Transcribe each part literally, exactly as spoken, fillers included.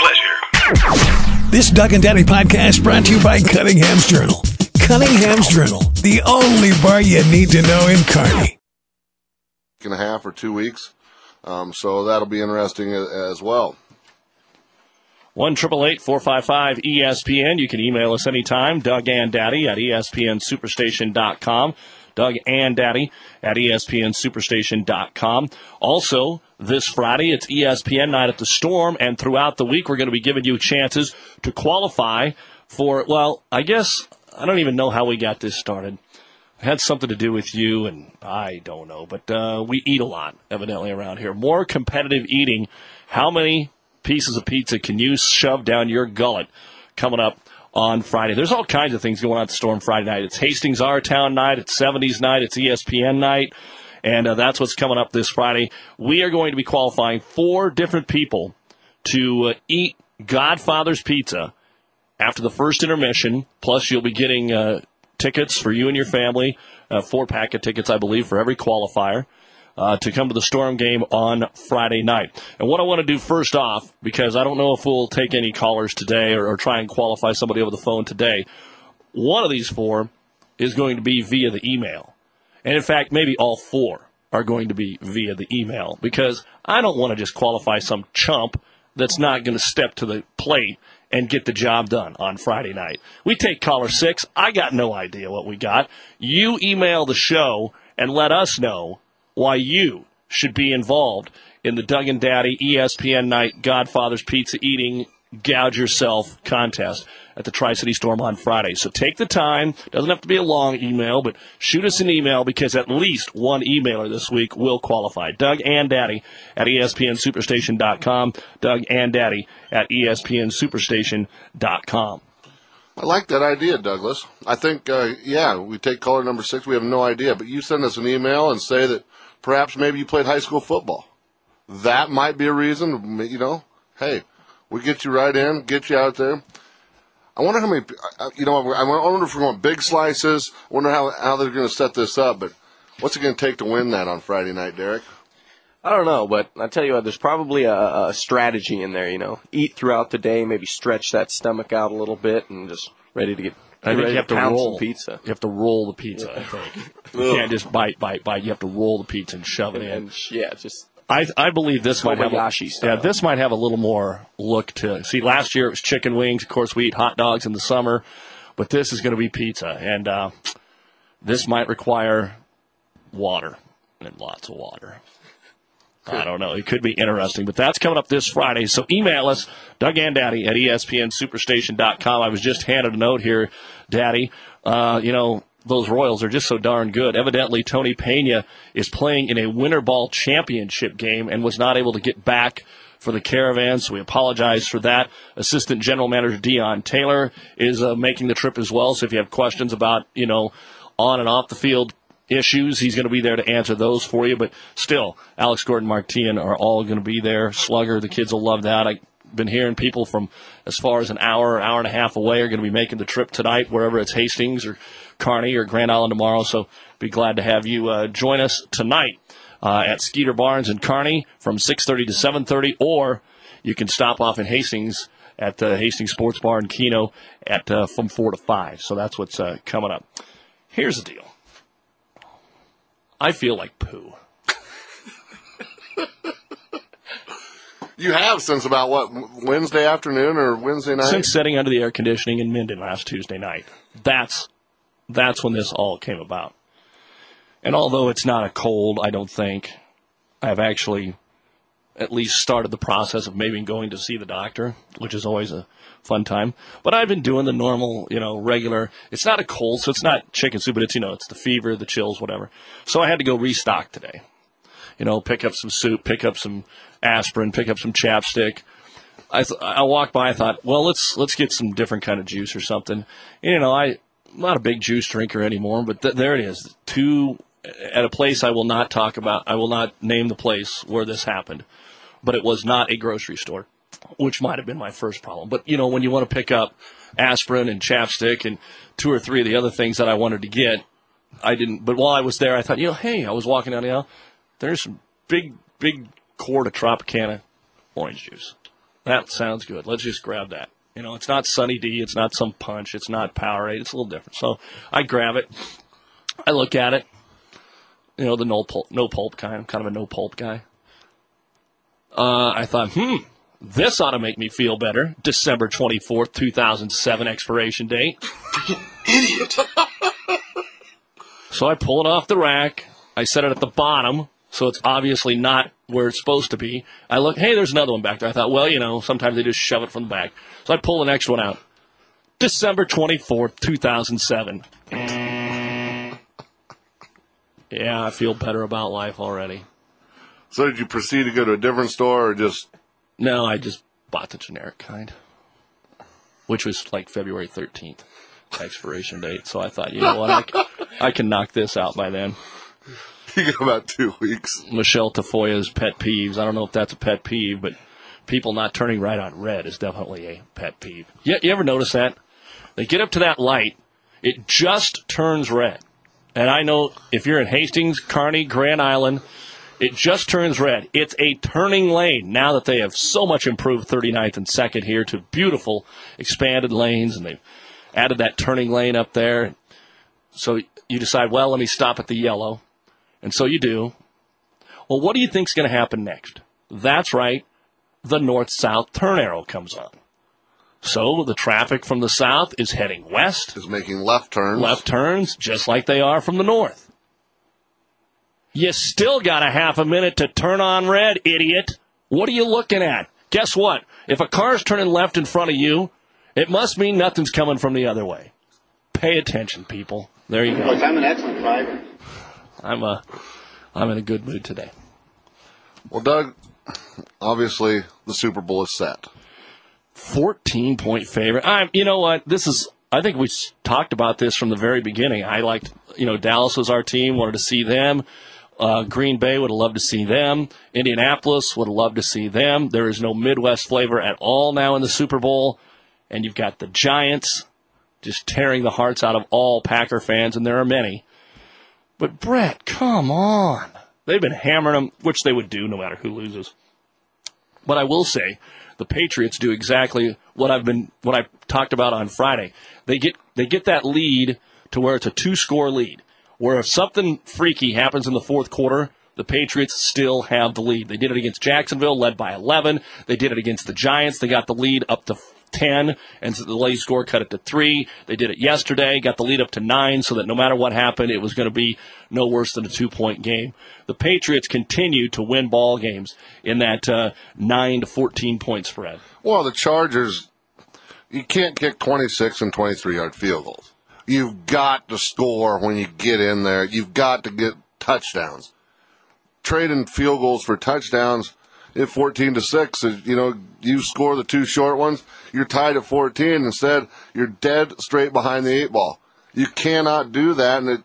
pleasure. This Doug and Daddy podcast brought to you by Cunningham's Journal. Cunningham's Journal, the only bar you need to know in Kearney. And a half or two weeks, um, so that'll be interesting as well. one eight eight eight, four five five, E S P N. You can email us anytime, Doug and Daddy at E S P N superstation dot com. Doug and Daddy at E S P N superstation dot com. Also, this Friday, it's E S P N Night at the Storm, and throughout the week, we're going to be giving you chances to qualify for, well, I guess, I don't even know how we got this started. It had something to do with you, and I don't know, but uh, we eat a lot, evidently, around here. More competitive eating. How many pieces of pizza can you shove down your gullet coming up on Friday? There's all kinds of things going on at the Storm Friday night. It's Hastings Our Town night. It's seventies night. It's E S P N night. And uh, that's what's coming up this Friday. We are going to be qualifying four different people to uh, eat Godfather's Pizza after the first intermission. Plus, you'll be getting uh, tickets for you and your family, uh, four-pack of tickets, I believe, for every qualifier. Uh, to come to the Storm game on Friday night. And what I want to do first off, because I don't know if we'll take any callers today or, or try and qualify somebody over the phone today, one of these four is going to be via the email. And, in fact, maybe all four are going to be via the email, because I don't want to just qualify some chump that's not going to step to the plate and get the job done on Friday night. We take caller six. I got no idea what we got. You email the show and let us know why you should be involved in the Doug and Daddy E S P N Night Godfather's Pizza Eating Gouge Yourself contest at the Tri-City Storm on Friday. So take the time. Doesn't have to be a long email, but shoot us an email, because at least one emailer this week will qualify. Doug and Daddy at E S P N superstation dot com. Doug and Daddy at E S P N superstation dot com. I like that idea, Douglas. I think, uh, yeah, we take caller number six. We have no idea, but you send us an email and say that perhaps maybe you played high school football. That might be a reason, you know. Hey, we get you right in, get you out there. I wonder how many, you know, I wonder if we're going big slices. I wonder how, how they're going to set this up, but what's it going to take to win that on Friday night, Derek? I don't know, but I tell you what, there's probably a, a strategy in there, you know. Eat throughout the day, maybe stretch that stomach out a little bit, and just ready to get I think you have to roll some pizza. You have to roll the pizza, yeah. I think. You can't just bite, bite, bite. You have to roll the pizza and shove it in. And, yeah, just I I believe this might have a, style. yeah, this might have a little more look to. See, last year it was chicken wings. Of course, we eat hot dogs in the summer, but this is going to be pizza, and uh, this might require water and lots of water. I don't know. It could be interesting, but that's coming up this Friday. So email us, Doug and Daddy at E S P N superstation dot com. I was just handed a note here, Daddy. Uh, you know, those Royals are just so darn good. Evidently, Tony Pena is playing in a winter ball championship game and was not able to get back for the Caravan, so we apologize for that. Assistant General Manager Dion Taylor is uh, making the trip as well, so if you have questions about, you know, on and off the field issues, he's going to be there to answer those for you. But still, Alex Gordon Martian are all going to be there. Slugger, the kids will love that. I've been hearing people from as far as an hour, hour and a half away are going to be making the trip tonight, wherever it's Hastings or Kearney or Grand Island tomorrow. So be glad to have you uh, join us tonight uh, at Skeeter Barnes in Kearney from six thirty to seven thirty, or you can stop off in Hastings at the Hastings Sports Bar in Keno at uh, from four to five. So that's what's uh, coming up. Here's the deal. I feel like poo. You have since about, what, Wednesday afternoon or Wednesday night? Since sitting under the air conditioning in Minden last Tuesday night. That's that's when this all came about. And although it's not a cold, I don't think, I've actually at least started the process of maybe going to see the doctor, which is always a fun time. But I've been doing the normal, you know, regular. It's not a cold, so it's not chicken soup, but it's, you know, it's the fever, the chills, whatever. So I had to go restock today. You know, pick up some soup, pick up some aspirin, pick up some chapstick. I th- I walked by, I thought, well, let's let's get some different kind of juice or something. You know, I, I'm not a big juice drinker anymore, but th- there it is. Two, at a place I will not talk about, I will not name the place where this happened, but it was not a grocery store, which might have been my first problem. But, you know, when you want to pick up aspirin and chapstick and two or three of the other things that I wanted to get, I didn't. But while I was there, I thought, you know, hey, I was walking down the aisle. There's some big, big quart of Tropicana orange juice. That sounds good. Let's just grab that. You know, it's not Sunny D. It's not some punch. It's not Powerade. It's a little different. So I grab it. I look at it. You know, the no pulp, no pulp kind. I'm kind of a no pulp guy. Uh, I thought, hmm, this ought to make me feel better. December twenty-fourth, two thousand seven expiration date. Idiot. So I pull it off the rack. I set it at the bottom, so it's obviously not where it's supposed to be. I look, hey, there's another one back there. I thought, well, you know, sometimes they just shove it from the back. So I pull the next one out. December twenty-fourth, two thousand seven. Yeah, I feel better about life already. So did you proceed to go to a different store or just... No, I just bought the generic kind, which was like February thirteenth expiration date. So I thought, you know what, I can, I can knock this out by then. You got about two weeks. Michelle Tafoya's pet peeves. I don't know if that's a pet peeve, but people not turning right on red is definitely a pet peeve. You, you ever notice that? They get up to that light, it just turns red. And I know if you're in Hastings, Kearney, Grand Island, it just turns red. It's a turning lane now that they have so much improved thirty-ninth and second here to beautiful expanded lanes, and they've added that turning lane up there. So you decide, well, let me stop at the yellow. And so you do. Well, what do you think's going to happen next? That's right. The north-south turn arrow comes on. So the traffic from the south is heading west. Is making left turns. Left turns, just like they are from the north. You still got a half a minute to turn on red, idiot. What are you looking at? Guess what? If a car's turning left in front of you, it must mean nothing's coming from the other way. Pay attention, people. There you go. Look, I'm an excellent driver. I'm a, I'm in a good mood today. Well, Doug, obviously the Super Bowl is set. fourteen-point favorite. I'm, you know what? This is, I think we talked about this from the very beginning. I liked, you know, Dallas was our team, wanted to see them. Uh, Green Bay would have loved to see them. Indianapolis would have loved to see them. There is no Midwest flavor at all now in the Super Bowl. And you've got the Giants just tearing the hearts out of all Packer fans, and there are many. But, Brett, come on. They've been hammering them, which they would do no matter who loses. But I will say, the Patriots do exactly what I've been, what I talked about on Friday. They get, they get that lead to where it's a two-score lead, where if something freaky happens in the fourth quarter, the Patriots still have the lead. They did it against Jacksonville, led by eleven. They did it against the Giants. They got the lead up to ten, and so the lead score cut it to three. They did it yesterday, got the lead up to nine, so that no matter what happened, it was going to be no worse than a two-point game. The Patriots continue to win ball games in that uh, nine to fourteen point spread. Well, the Chargers, you can't kick twenty-six and twenty-three-yard field goals. You've got to score when you get in there. You've got to get touchdowns. Trading field goals for touchdowns at fourteen to six, you know, you score the two short ones, you're tied at fourteen. Instead, you're dead straight behind the eight ball. You cannot do that, and it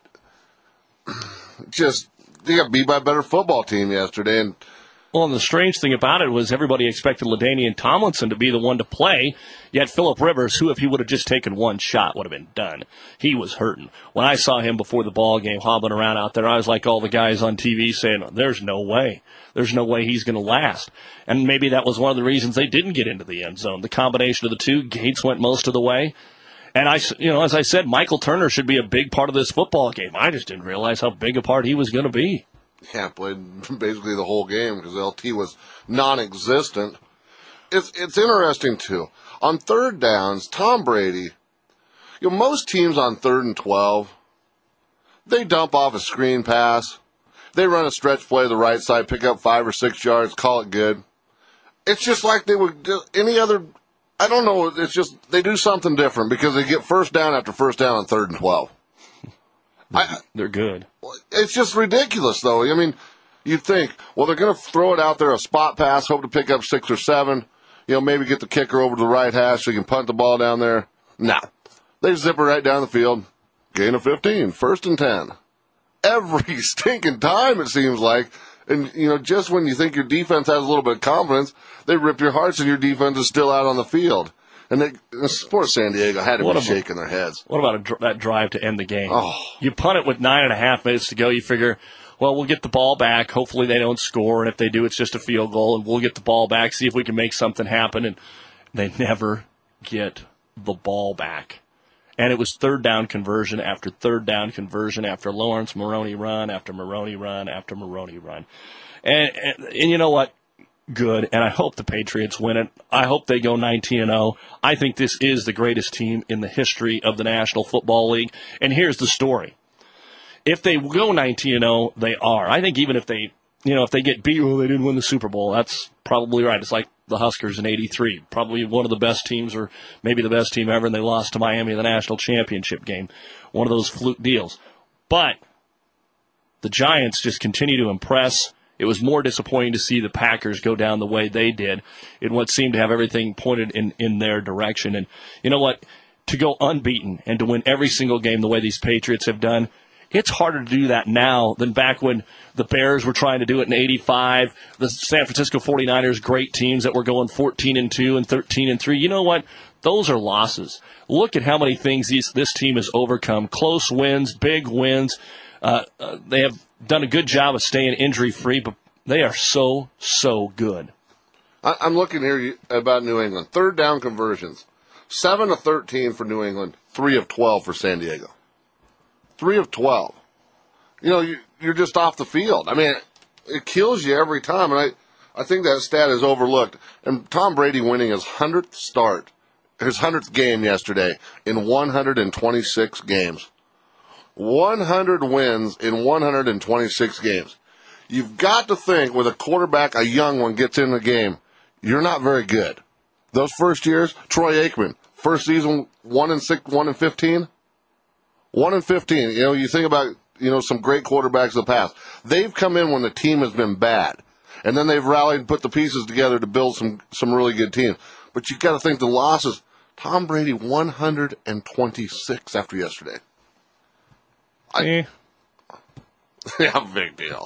just, they got beat by a better football team yesterday. And Well, and the strange thing about it was everybody expected LaDainian Tomlinson to be the one to play, yet Phillip Rivers, who if he would have just taken one shot would have been done. He was hurting. When I saw him before the ball game hobbling around out there, I was like all the guys on T V saying, there's no way. There's no way he's going to last. And maybe that was one of the reasons they didn't get into the end zone. The combination of the two, Gates went most of the way. And I, you know, as I said, Michael Turner should be a big part of this football game. I just didn't realize how big a part he was going to be. Yeah, played basically the whole game because L T was non-existent. It's it's interesting, too. On third downs, Tom Brady, you know, most teams on third and twelve, they dump off a screen pass. They run a stretch play to the right side, pick up five or six yards, call it good. It's just like they would do any other, I don't know, it's just they do something different because they get first down after first down on third and twelve. I, They're good. It's just ridiculous, though. I mean, you'd think, well, they're going to throw it out there, a spot pass, hope to pick up six or seven, you know, maybe get the kicker over to the right hash so you can punt the ball down there. No. They zip it right down the field. Gain of fifteen, first and ten. Every stinking time, it seems like. And, you know, just when you think your defense has a little bit of confidence, they rip your hearts and your defense is still out on the field. And they, poor San Diego had to What be about- shaking their heads. What about a, dr- that drive to end the game? Oh. You punt it with nine and a half minutes to go. You figure, well, we'll get the ball back. Hopefully they don't score, and if they do, it's just a field goal, and we'll get the ball back, see if we can make something happen. And they never get the ball back. And it was third down conversion after third down conversion after Lawrence Maroney run after Maroney run after Maroney run. And, and, and you know what? Good. And I hope the Patriots win it. I hope they go nineteen and oh. I think this is the greatest team in the history of the National Football League. And here's the story. If they go nineteen and oh, they are. I think even if they, you know, if they get beat, well, they didn't win the Super Bowl, that's probably right. It's like the Huskers in eighty-three, probably one of the best teams or maybe the best team ever, and they lost to Miami in the national championship game. One of those fluke deals. But the Giants just continue to impress. It was more disappointing to see the Packers go down the way they did in what seemed to have everything pointed in, in their direction. And you know what? To go unbeaten and to win every single game the way these Patriots have done, it's harder to do that now than back when the Bears were trying to do it in eighty-five. The San Francisco forty-niners, great teams that were going fourteen and two and thirteen and three. You know what? Those are losses. Look at how many things these, this team has overcome. Close wins, big wins. Uh, uh, they have done a good job of staying injury-free, but they are so, so good. I, I'm looking here about New England. Third down conversions. seven of thirteen for New England, three of twelve for San Diego. three of twelve. You know, you, you're just off the field. I mean, it kills you every time, and I, I think that stat is overlooked. And Tom Brady winning his hundredth start, his hundredth game yesterday in one hundred twenty-six games. one hundred wins in one hundred twenty-six games. You've got to think with a quarterback, a young one gets in the game, you're not very good. Those first years, Troy Aikman, first season, one and six, one and fifteen. One and fifteen. You know, you think about, you know, some great quarterbacks of the past. They've come in when the team has been bad. And then they've rallied and put the pieces together to build some, some really good teams. But you've got to think the losses. Tom Brady, one hundred twenty-six after yesterday. I, Eh. Yeah, big deal.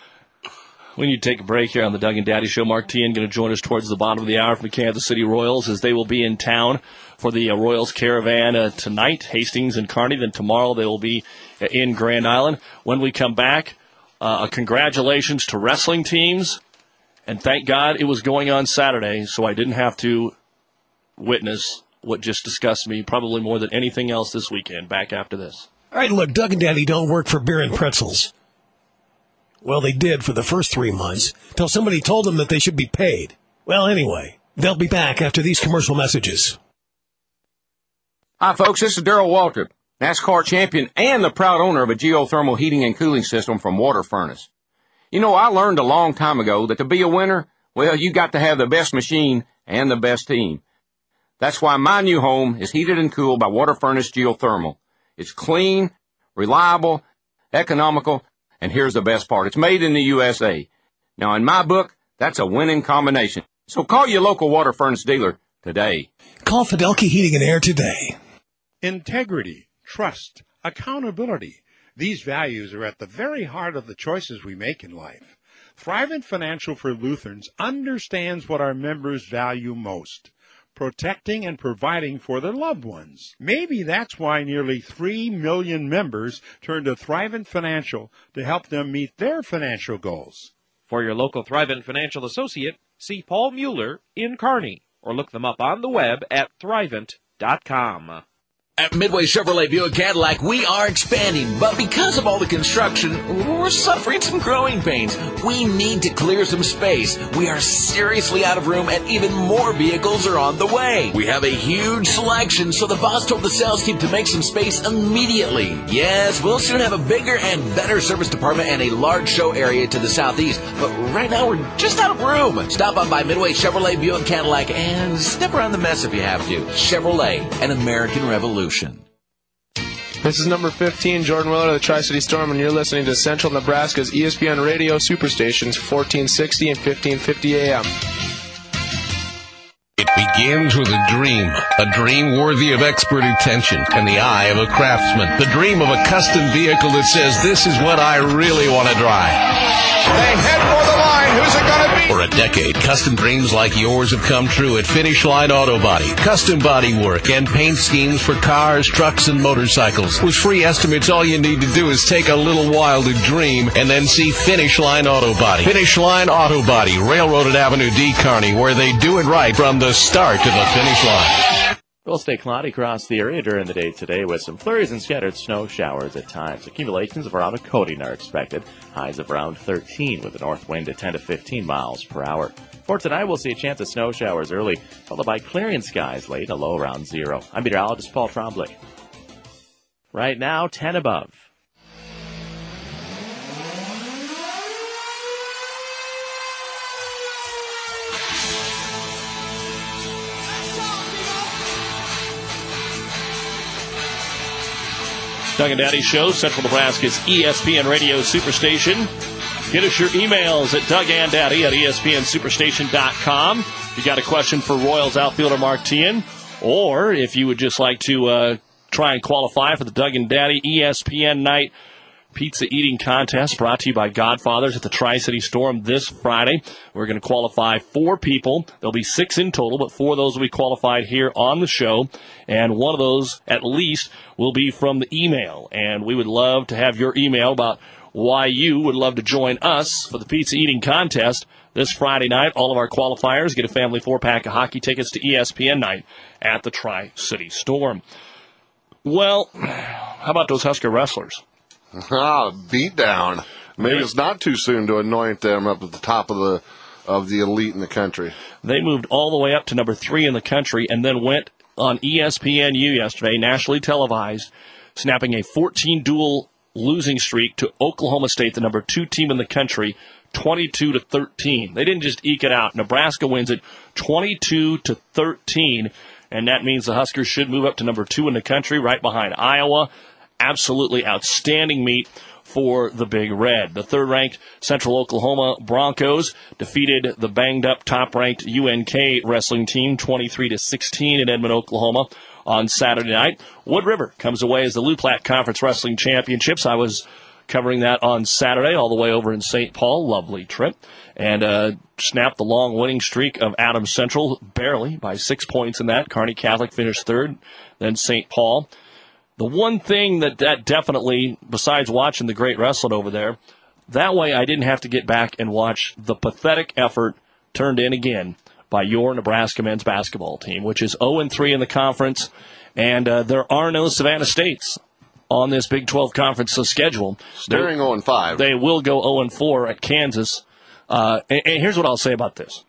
We need to take a break here on the Doug and Daddy Show. Mark Teahan going to join us towards the bottom of the hour from the Kansas City Royals as they will be in town for the uh, Royals Caravan uh, tonight, Hastings and Kearney. Then tomorrow they will be uh, in Grand Island. When we come back, uh, congratulations to wrestling teams. And thank God it was going on Saturday, so I didn't have to witness what just disgusted me probably more than anything else this weekend. Back after this. All right, look, Doug and Daddy don't work for beer and pretzels. Well, they did for the first three months, till somebody told them that they should be paid. Well, anyway, they'll be back after these commercial messages. Hi, folks. This is Darrell Waltrip, NASCAR champion and the proud owner of a geothermal heating and cooling system from Water Furnace. You know, I learned a long time ago that to be a winner, well, you got to have the best machine and the best team. That's why my new home is heated and cooled by Water Furnace Geothermal. It's clean, reliable, economical, and here's the best part. It's made in the U S A. Now, in my book, that's a winning combination. So call your local Water Furnace dealer today. Call Fidelky Heating and Air today. Integrity, trust, accountability. These values are at the very heart of the choices we make in life. Thrivent Financial for Lutherans understands what our members value most. Protecting and providing for their loved ones. Maybe that's why nearly three million members turn to Thrivent Financial to help them meet their financial goals. For your local Thrivent Financial associate, see Paul Mueller in Kearney, or look them up on the web at thrivent dot com. At Midway Chevrolet Buick Cadillac, we are expanding, but because of all the construction, we're suffering some growing pains. We need to clear some space. We are seriously out of room, and even more vehicles are on the way. We have a huge selection, so the boss told the sales team to make some space immediately. Yes, we'll soon have a bigger and better service department and a large show area to the southeast, but right now we're just out of room. Stop on by Midway Chevrolet Buick Cadillac and step around the mess if you have to. Chevrolet, an American Revolution. This is number fifteen, Jordan Willard of the Tri-City Storm, and you're listening to Central Nebraska's E S P N Radio Superstations, fourteen sixty and fifteen fifty A M. It begins with a dream, a dream worthy of expert attention and the eye of a craftsman. The dream of a custom vehicle that says, this is what I really want to drive. They head for the line. Who's it going to be? For a decade, custom dreams like yours have come true at Finish Line Auto Body. Custom body work and paint schemes for cars, trucks, and motorcycles. With free estimates, all you need to do is take a little while to dream and then see Finish Line Auto Body. Finish Line Auto Body, Railroad at Avenue D, Kearney, where they do it right from the start to the finish line. It will stay cloudy across the area during the day today with some flurries and scattered snow showers at times. Accumulations of around a coating are expected. Highs of around thirteen with a north wind at ten to fifteen miles per hour. For tonight, we'll see a chance of snow showers early, followed by clearing skies late, a low around zero. I'm meteorologist Paul Trombley. Right now, ten above. Doug and Daddy Show, Central Nebraska's E S P N Radio Superstation. Get us your emails at Doug and Daddy at E S P N Superstation dot com. If you got a question for Royals outfielder Mark Teahan, or if you would just like to uh, try and qualify for the Doug and Daddy E S P N Night Pizza Eating Contest brought to you by Godfathers at the Tri-City Storm this Friday. We're going to qualify four people. There'll be six in total, but four of those will be qualified here on the show. And one of those, at least, will be from the email. And we would love to have your email about why you would love to join us for the Pizza Eating Contest this Friday night. All of our qualifiers get a family four-pack of hockey tickets to E S P N Night at the Tri-City Storm. Well, how about those Husker wrestlers? Ah, beat down. Maybe it's not too soon to anoint them up at the top of the of the elite in the country. They moved all the way up to number three in the country and then went on E S P N U yesterday, nationally televised, snapping a fourteen-duel losing streak to Oklahoma State, the number two team in the country, twenty-two to thirteen. They didn't just eke it out. Nebraska wins it twenty-two to thirteen, and that means the Huskers should move up to number two in the country, right behind Iowa. Absolutely outstanding meet for the Big Red. The third-ranked Central Oklahoma Broncos defeated the banged-up top-ranked U N K wrestling team twenty-three to sixteen in Edmond, Oklahoma on Saturday night. Wood River comes away as the Lou Platte Conference Wrestling Championships. I was covering that on Saturday all the way over in Saint Paul. Lovely trip. And uh, snapped the long winning streak of Adams Central, barely, by six points in that. Kearney Catholic finished third, then Saint Paul. The one thing that, that definitely, besides watching the great wrestling over there, that way I didn't have to get back and watch the pathetic effort turned in again by your Nebraska men's basketball team, which is oh and three in the conference, and uh, there are no Savannah States on this Big twelve conference schedule. Staring oh and five. They will go oh and four at Kansas. Uh, and, and here's what I'll say about this.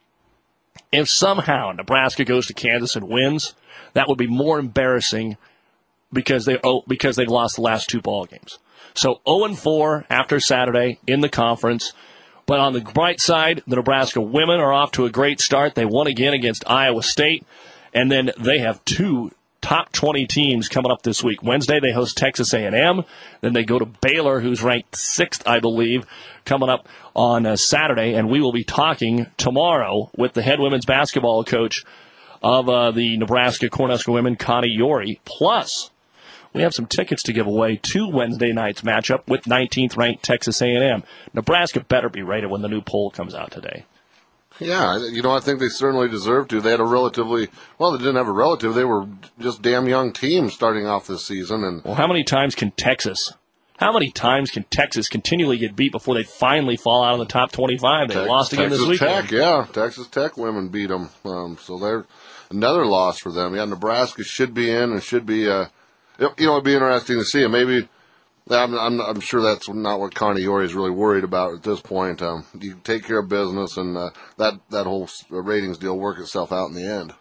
If somehow Nebraska goes to Kansas and wins, that would be more embarrassing because they oh, because they've lost the last two ball games. So oh and four after Saturday in the conference. But on the bright side, the Nebraska women are off to a great start. They won again against Iowa State. And then they have two top twenty teams coming up this week. Wednesday, they host Texas A and M. Then they go to Baylor, who's ranked sixth, I believe, coming up on uh, Saturday. And we will be talking tomorrow with the head women's basketball coach of uh, the Nebraska Cornhusker women, Connie Yori. Plus, we have some tickets to give away to Wednesday night's matchup with nineteenth-ranked Texas A and M. Nebraska better be ready when the new poll comes out today. Yeah, you know, I think they certainly deserve to. They had a relatively, well, they didn't have a relative. They were just damn young team starting off this season. And well, how many times can Texas, how many times can Texas continually get beat before they finally fall out of the top twenty-five? They Tex- lost again Texas this weekend. Tech, yeah, Texas Tech women beat them. Um, so they're another loss for them. Yeah, Nebraska should be in and should be, uh, you know, it'd be interesting to see. Maybe, I'm, I'm, I'm sure that's not what Connie Yori is really worried about at this point. Um, you take care of business, and uh, that that whole ratings deal work itself out in the end.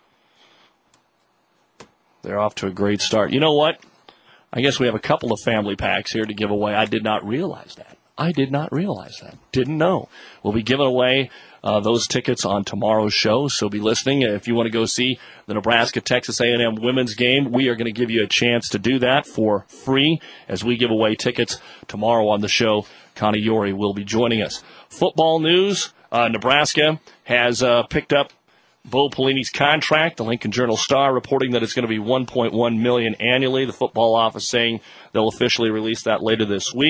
They're off to a great start. You know what? I guess we have a couple of family packs here to give away. I did not realize that. I did not realize that. Didn't know. We'll be giving away uh, those tickets on tomorrow's show, so be listening. If you want to go see the Nebraska-Texas A and M women's game, we are going to give you a chance to do that for free as we give away tickets tomorrow on the show. Connie Yori will be joining us. Football news, uh, Nebraska has uh, picked up Bo Pelini's contract. The Lincoln Journal-Star reporting that it's going to be one point one million dollars annually. The football office saying they'll officially release that later this week.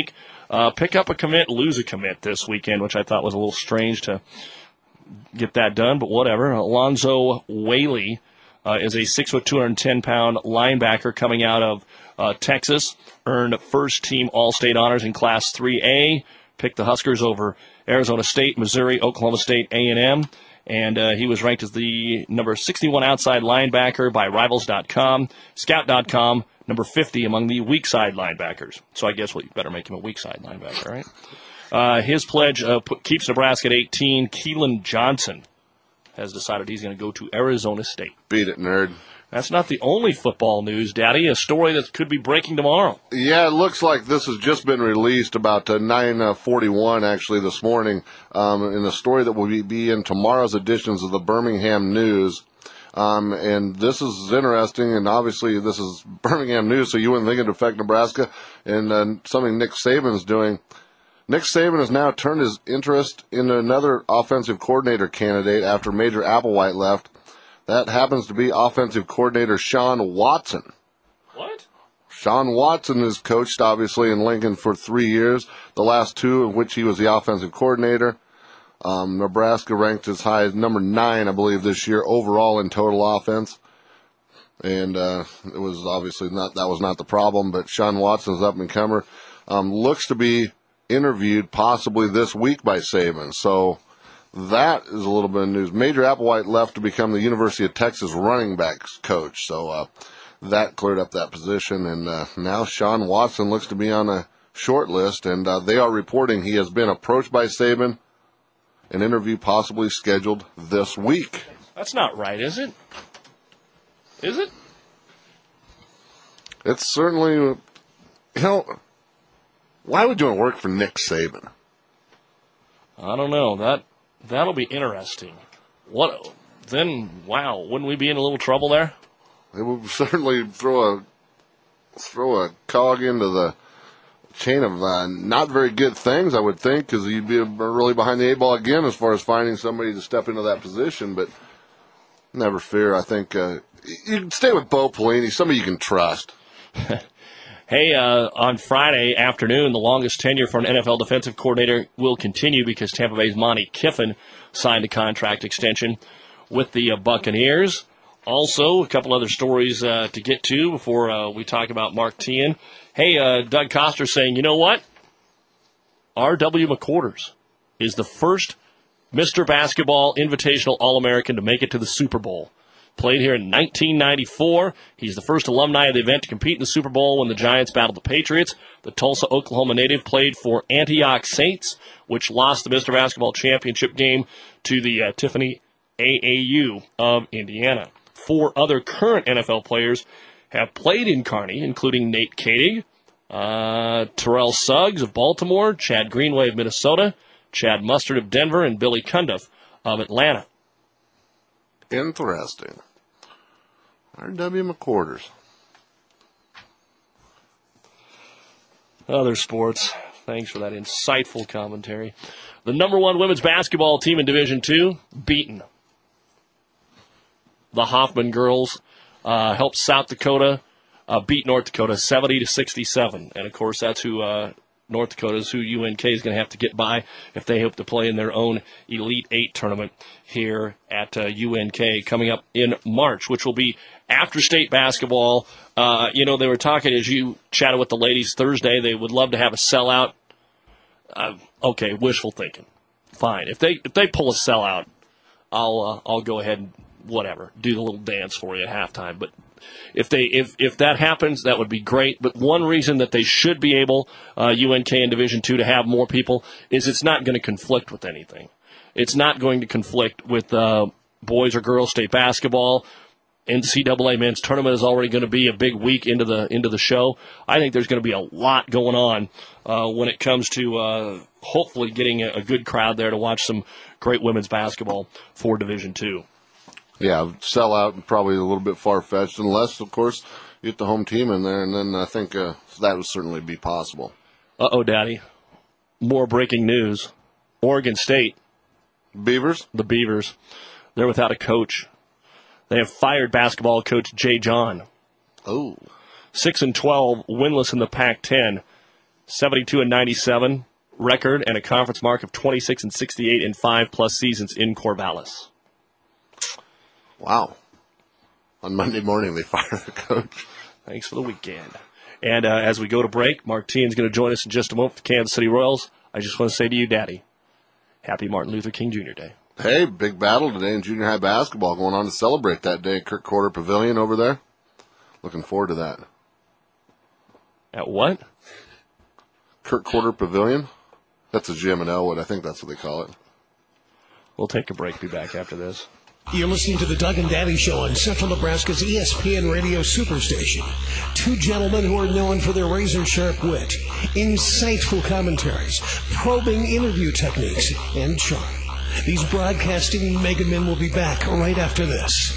uh, pick up a commit, lose a commit this weekend, which I thought was a little strange to get that done, but whatever. Alonzo Whaley uh, is a six foot, two hundred ten pound linebacker coming out of uh, Texas, earned first-team All-State honors in Class three A, picked the Huskers over Arizona State, Missouri, Oklahoma State, A and M, and uh, he was ranked as the number sixty-one outside linebacker by Rivals dot com, Scout dot com, number fifty among the weak side linebackers. So I guess, well, you better make him a weak side linebacker, right? Uh, his pledge uh, put, keeps Nebraska at eighteen. Keelan Johnson has decided he's going to go to Arizona State. Beat it, nerd. That's not the only football news, Daddy. A story that could be breaking tomorrow. Yeah, it looks like this has just been released about uh, nine forty-one, actually, this morning, um, in a story that will be, be in tomorrow's editions of the Birmingham News. Um, and this is interesting, and obviously this is Birmingham News, so you wouldn't think it'd affect Nebraska, and uh, something Nick Saban's doing. Nick Saban has now turned his interest in another offensive coordinator candidate after Major Applewhite left. That happens to be offensive coordinator Sean Watson. What? Sean Watson has coached, obviously, in Lincoln for three years, the last two in which he was the offensive coordinator. Um, Nebraska ranked as high as number nine, I believe, this year overall in total offense. And uh, it was obviously not that was not the problem, but Sean Watson's up and comer. Um, looks to be interviewed possibly this week by Saban. So that is a little bit of news. Major Applewhite left to become the University of Texas running backs coach. So uh, that cleared up that position. And uh, now Sean Watson looks to be on a short list. And uh, they are reporting he has been approached by Saban. An interview possibly scheduled this week. That's not right, is it? Is it? It's certainly, you know, why would you want to work for Nick Saban? I don't know. That, that'll be interesting. What, then, wow, wouldn't we be in a little trouble there? It would certainly throw a, throw a cog into the chain of uh, not very good things, I would think, because you'd be really behind the eight ball again as far as finding somebody to step into that position. But never fear. I think uh, you can stay with Bo Pelini, somebody you can trust. Hey, uh, on Friday afternoon, the longest tenure for an N F L defensive coordinator will continue because Tampa Bay's Monty Kiffin signed a contract extension with the uh, Buccaneers. Also, a couple other stories uh, to get to before uh, we talk about Mark Teahan. Hey, uh, Doug Koster saying, you know what? R W. McQuarters is the first Mister Basketball Invitational All-American to make it to the Super Bowl. Played here in nineteen ninety-four. He's the first alumni of the event to compete in the Super Bowl when the Giants battled the Patriots. The Tulsa, Oklahoma native played for Antioch Saints, which lost the Mister Basketball Championship game to the uh, Tiffany A A U of Indiana. Four other current N F L players have played in Kearney, including Nate Koenig, uh, Terrell Suggs of Baltimore, Chad Greenway of Minnesota, Chad Mustard of Denver, and Billy Cundiff of Atlanta. Interesting. R W. McQuarters. Other sports. Thanks for that insightful commentary. The number one women's basketball team in Division Two, beaten. The Hoffman girls uh, helped South Dakota uh, beat North Dakota seventy to sixty-seven. And, of course, that's who uh, North Dakota's who U N K is going to have to get by if they hope to play in their own Elite Eight tournament here at uh, U N K coming up in March, which will be after state basketball. Uh, you know, they were talking as you chatted with the ladies Thursday. They would love to have a sellout. Uh, okay, wishful thinking. Fine. If they if they pull a sellout, I'll uh, I'll go ahead and whatever, do the little dance for you at halftime. But if they if if that happens, that would be great. But one reason that they should be able, uh, U N K in Division Two, to have more people is it's not going to conflict with anything. It's not going to conflict with uh, boys or girls state basketball. N C double A men's tournament is already going to be a big week into the into the show. I think there's going to be a lot going on uh, when it comes to uh, hopefully getting a, a good crowd there to watch some great women's basketball for Division Two. Yeah, sell out and probably a little bit far-fetched, unless, of course, you get the home team in there, and then I think uh, that would certainly be possible. Uh-oh, Daddy. More breaking news. Oregon State. Beavers? The Beavers. They're without a coach. They have fired basketball coach Jay John. Oh. six and twelve, winless in the Pac ten. seventy-two and ninety-seven record, and a conference mark of twenty-six and sixty-eight in five-plus seasons in Corvallis. Wow. On Monday morning, they fire the coach. Thanks for the weekend. And uh, as we go to break, Mark Tien's going to join us in just a moment for the Kansas City Royals. I just want to say to you, Daddy, happy Martin Luther King Junior Day. Hey, big battle today in junior high basketball going on to celebrate that day at Kirk Quarter Pavilion over there. Looking forward to that. At what? Kirk Quarter Pavilion. That's a gym in Elwood. I think that's what they call it. We'll take a break. Be back after this. You're listening to the Doug and Daddy Show on Central Nebraska's E S P N Radio Superstation. Two gentlemen who are known for their razor-sharp wit, insightful commentaries, probing interview techniques, and charm. These broadcasting mega men will be back right after this.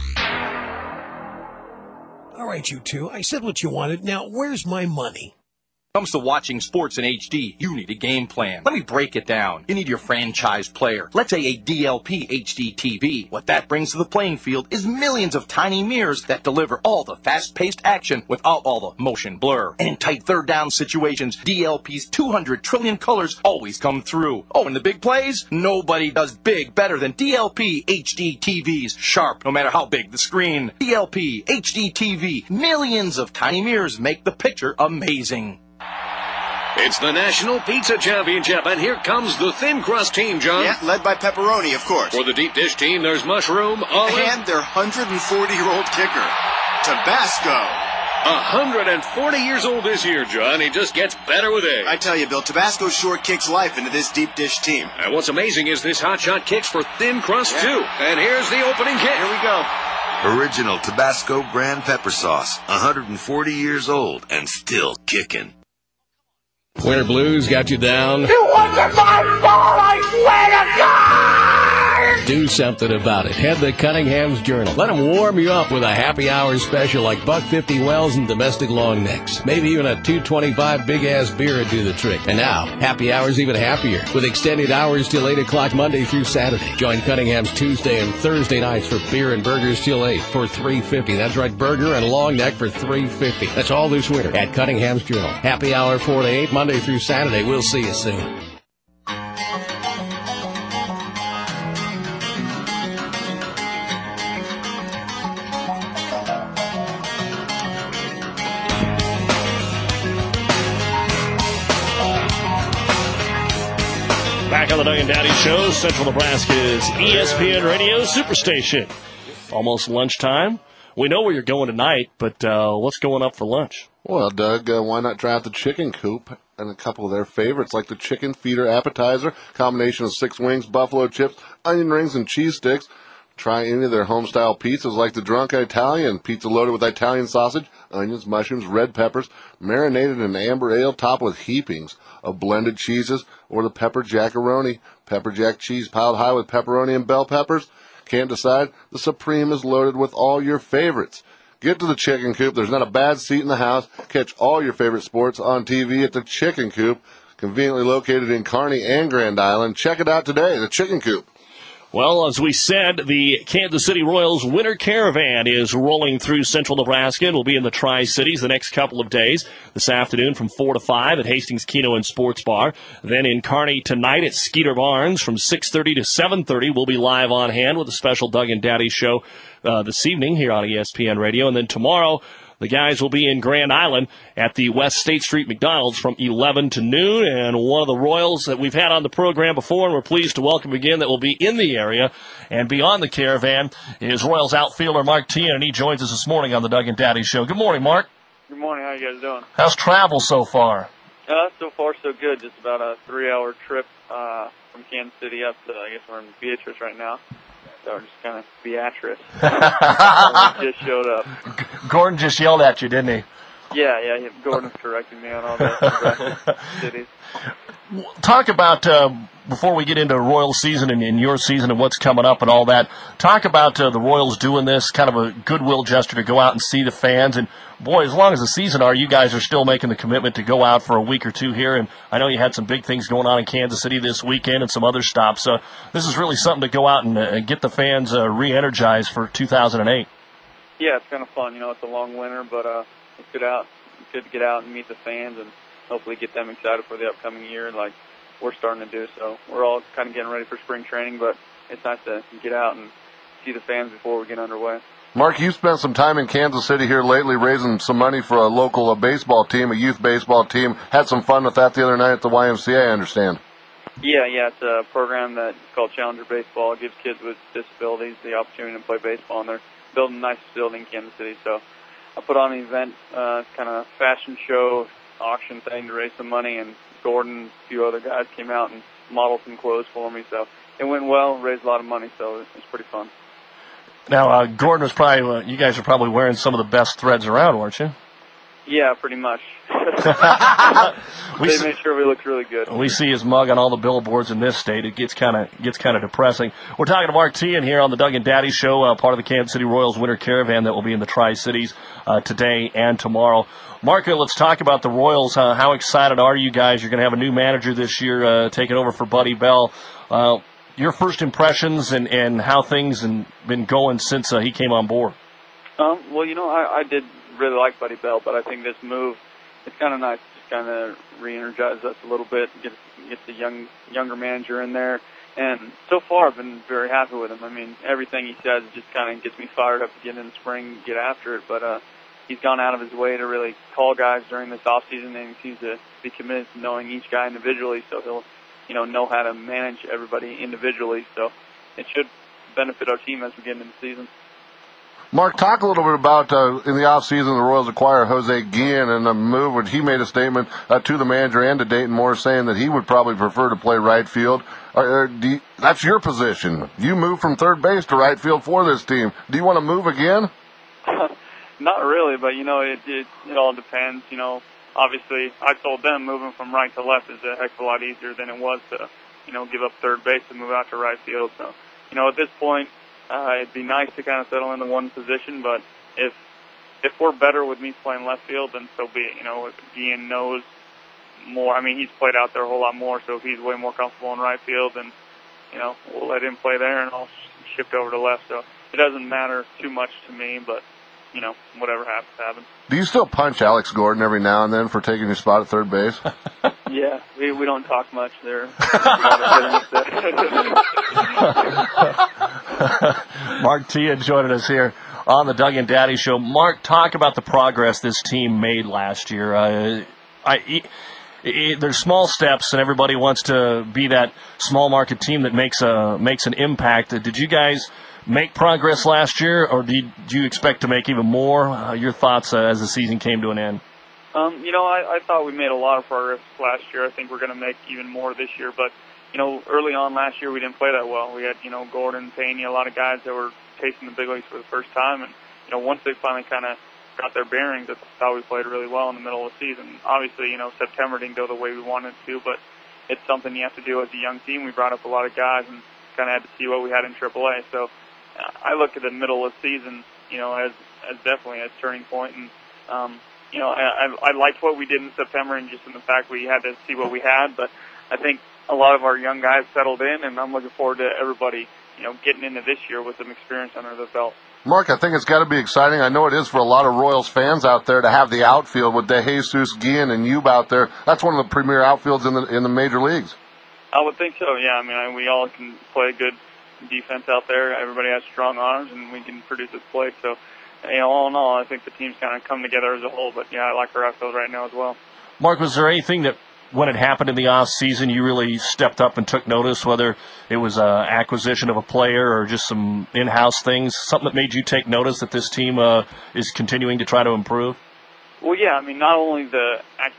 All right, you two. I said what you wanted. Now, where's my money? Comes to watching sports in H D, you need a game plan. Let me break it down. You need your franchise player. Let's say a D L P H D T V. What that brings to the playing field is millions of tiny mirrors that deliver all the fast-paced action without all the motion blur. And in tight third down situations, D L P's two hundred trillion colors always come through. Oh, and the big plays? Nobody does big better than D L P H D T Vs. Sharp, no matter how big the screen. D L P H D T V. Millions of tiny mirrors make the picture amazing. It's the National Pizza Championship, and here comes the thin crust team, John. Yeah, led by pepperoni, of course. For the deep dish team, there's mushroom, olive, and their one hundred forty-year-old kicker, Tabasco. one hundred forty years old this year, John. He just gets better with age. I tell you, Bill, Tabasco sure kicks life into this deep dish team. And what's amazing is this hot shot kicks for thin crust, yeah. too. And here's the opening kick. Here we go. Original Tabasco brand pepper sauce, one hundred forty years old and still kicking. Winter blues got you down. You want to my ball, I swear to God! Do something about it. Head to Cunningham's Journal. Let them warm you up with a happy hour special like buck fifty Wells and domestic long necks. Maybe even a two twenty-five big-ass beer would do the trick. And now, happy hour's even happier with extended hours till eight o'clock Monday through Saturday. Join Cunningham's Tuesday and Thursday nights for beer and burgers till eight for three fifty. That's right, burger and long neck for three fifty. That's all this winter at Cunningham's Journal. Happy hour four to eight Monday through Saturday. We'll see you soon. Back on the Doug and Daddy Show, Central Nebraska's E S P N Radio Superstation. Almost lunchtime. We know where you're going tonight, but uh, what's going up for lunch? Well, Doug, uh, why not try out the Chicken Coop and a couple of their favorites, like the Chicken Feeder Appetizer, combination of six wings, buffalo chips, onion rings, and cheese sticks. Try any of their home-style pizzas, like the Drunken Italian, pizza loaded with Italian sausage, onions, mushrooms, red peppers, marinated in amber ale, topped with heapings of blended cheeses, or the Pepper Jackaroni, pepper jack cheese piled high with pepperoni and bell peppers. Can't decide? The Supreme is loaded with all your favorites. Get to the Chicken Coop. There's not a bad seat in the house. Catch all your favorite sports on T V at the Chicken Coop, conveniently located in Kearney and Grand Island. Check it out today, the Chicken Coop. Well, as we said, the Kansas City Royals Winter Caravan is rolling through central Nebraska and will be in the Tri-Cities the next couple of days. This afternoon from four to five at Hastings Keno and Sports Bar. Then in Kearney tonight at Skeeter Barnes from six thirty to seven thirty. We'll be live on hand with a special Doug and Daddy show uh, this evening here on E S P N Radio. And then tomorrow, the guys will be in Grand Island at the West State Street McDonald's from eleven to noon. And one of the Royals that we've had on the program before, and we're pleased to welcome again, that will be in the area and beyond the caravan, is Royals outfielder Mark Tien, and he joins us this morning on the Doug and Daddy Show. Good morning, Mark. Good morning. How you guys doing? How's travel so far? Uh, so far, so good. Just about a three-hour trip uh, from Kansas City up to, I guess we're in Beatrice right now. So we're just kind of Beatrice. Just showed up. Gordon just yelled at you, didn't he? Yeah, yeah. He, Gordon's correcting me on all the cities. Talk about, uh, before we get into Royal season and, and your season and what's coming up and all that, talk about uh, the Royals doing this, kind of a goodwill gesture to go out and see the fans. And, boy, as long as the season are, you guys are still making the commitment to go out for a week or two here. And I know you had some big things going on in Kansas City this weekend and some other stops. So this is really something to go out and uh, get the fans uh, re-energized for two thousand eight. Yeah, it's kind of fun. You know, it's a long winter, but uh, it's good out. It's good to get out and meet the fans and hopefully get them excited for the upcoming year like we're starting to do. So we're all kind of getting ready for spring training, but it's nice to get out and see the fans before we get underway. Mark, you spent some time in Kansas City here lately raising some money for a local uh, baseball team, a youth baseball team. Had some fun with that the other night at the Y M C A, I understand. Yeah, yeah, it's a program that's called Challenger Baseball. It gives kids with disabilities the opportunity to play baseball, and they're building a nice facility in Kansas City. So I put on an event, uh, kind of fashion show, auction thing to raise some money, and Gordon and a few other guys came out and modeled some clothes for me. So it went well, raised a lot of money, so it was pretty fun. Now, uh, Gordon was probably, uh, you guys are probably wearing some of the best threads around, weren't you? Yeah, pretty much. we they see, made sure we looked really good. We see his mug on all the billboards in this state. It gets kind of gets kind of depressing. We're talking to Mark Teahen here on the Doug and Daddy Show, uh, part of the Kansas City Royals Winter Caravan that will be in the Tri-Cities uh, today and tomorrow. Mark, let's talk about the Royals. Uh, how excited are you guys? You're going to have a new manager this year uh, taking over for Buddy Bell. Uh, your first impressions and, and how things have been going since uh, he came on board? Um, well, you know, I, I did really like Buddy Bell, but I think this move, it's kind of nice to just kind of re-energize us a little bit, get get the young younger manager in there. And so far, I've been very happy with him. I mean, everything he says just kind of gets me fired up to get in the spring and get after it. But uh, he's gone out of his way to really call guys during this off season, and he seems to be committed to knowing each guy individually. So he'll, you know, know how to manage everybody individually. So it should benefit our team as we get into the season. Mark, talk a little bit about, uh, in the offseason, the Royals acquire Jose Guillen and a move where he made a statement uh, to the manager and to Dayton Moore saying that he would probably prefer to play right field. Uh, do you, that's your position. You moved from third base to right field for this team. Do you want to move again? Not really, but, you know, it, it, it all depends. You know, obviously, I told them moving from right to left is a heck of a lot easier than it was to, you know, give up third base and move out to right field. So, you know, at this point, Uh, it'd be nice to kind of settle into one position, but if if we're better with me playing left field, then so be it. You know, if Ian knows more, I mean, he's played out there a whole lot more, so if he's way more comfortable in right field, then, you know, we'll let him play there and I'll shift over to left. So it doesn't matter too much to me, but, you know, whatever happens, happens. Do you still punch Alex Gordon every now and then for taking your spot at third base? Yeah, we we don't talk much there. Mark Teahen joining us here on the Doug and Daddy Show. Mark, talk about the progress this team made last year. Uh, I, it, it, there's small steps, and everybody wants to be that small market team that makes a makes an impact. Did you guys make progress last year, or did you expect to make even more? Uh, your thoughts uh, as the season came to an end? Um, you know, I, I thought we made a lot of progress last year. I think we're going to make even more this year. But, you know, early on last year we didn't play that well. We had, you know, Gordon, Pena, a lot of guys that were tasting the big leagues for the first time. And, you know, once they finally kind of got their bearings, I thought we played really well in the middle of the season. Obviously, you know, September didn't go the way we wanted it to, but it's something you have to do as a young team. We brought up a lot of guys and kind of had to see what we had in triple A. So uh, I look at the middle of the season, you know, as, as definitely a turning point. And, um, You know, I, I liked what we did in September and just in the fact we had to see what we had, but I think a lot of our young guys settled in, and I'm looking forward to everybody, you know, getting into this year with some experience under their belt. Mark, I think it's got to be exciting. I know it is for a lot of Royals fans out there to have the outfield with DeJesus, Guillen, and Youb out there. That's one of the premier outfields in the in the major leagues. I would think so, yeah. I mean, I, we all can play good defense out there. Everybody has strong arms, and we can produce this play, so... You know, all in all, I think the team's kind of come together as a whole, but, yeah, I like our outfield right now as well. Mark, was there anything that, when it happened in the off-season, you really stepped up and took notice, whether it was an acquisition of a player or just some in-house things, something that made you take notice that this team uh, is continuing to try to improve? Well, yeah, I mean, not only the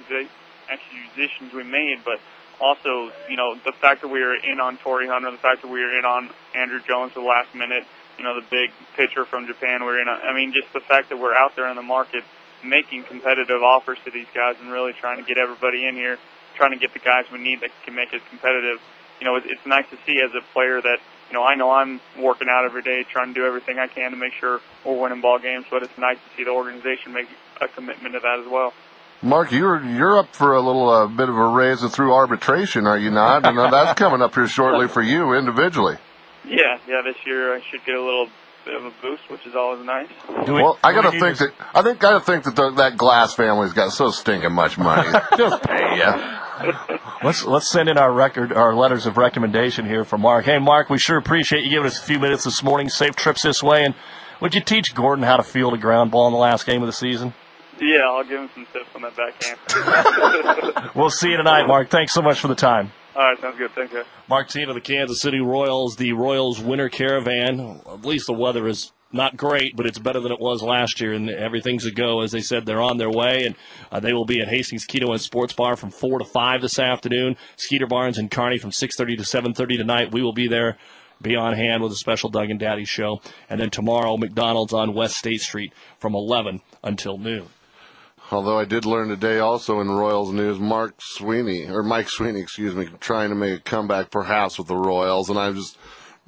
acquisitions we made, but also, you know, the fact that we were in on Torrey Hunter, the fact that we were in on Andrew Jones at the last minute, you know, the big pitcher from Japan. We're in. A, I mean, just the fact that we're out there in the market making competitive offers to these guys and really trying to get everybody in here, trying to get the guys we need that can make us competitive. You know, it's, it's nice to see as a player that, you know, I know I'm working out every day trying to do everything I can to make sure we're winning ball games, but it's nice to see the organization make a commitment to that as well. Mark, you're you're up for a little uh, bit of a raise through arbitration, are you not? And that's coming up here shortly for you individually. Yeah, yeah. This year I should get a little bit of a boost, which is always nice. Well, I gotta think that I think gotta think that the, that Glass family's got so stinking much money. Just pay Yeah. Let's let's send in our record, our letters of recommendation here for Mark. Hey, Mark, we sure appreciate you giving us a few minutes this morning. Safe trips this way. And would you teach Gordon how to field a ground ball in the last game of the season? Yeah, I'll give him some tips on that backhand. We'll see you tonight, Mark. Thanks so much for the time. All right, sounds good. Thank you. Mark Teen of the Kansas City Royals, the Royals winter caravan. At least the weather is not great, but it's better than it was last year, and everything's a go. As they said, they're on their way, and uh, they will be at Hastings Keto and Sports Bar from four to five this afternoon. Skeeter Barnes and Kearney from six thirty to seven thirty tonight. We will be there, be on hand with a special Doug and Daddy show. And then tomorrow, McDonald's on West State Street from eleven until noon. Although I did learn today also in Royals news, Mark Sweeney, or Mike Sweeney, excuse me, trying to make a comeback perhaps with the Royals, and I'm just,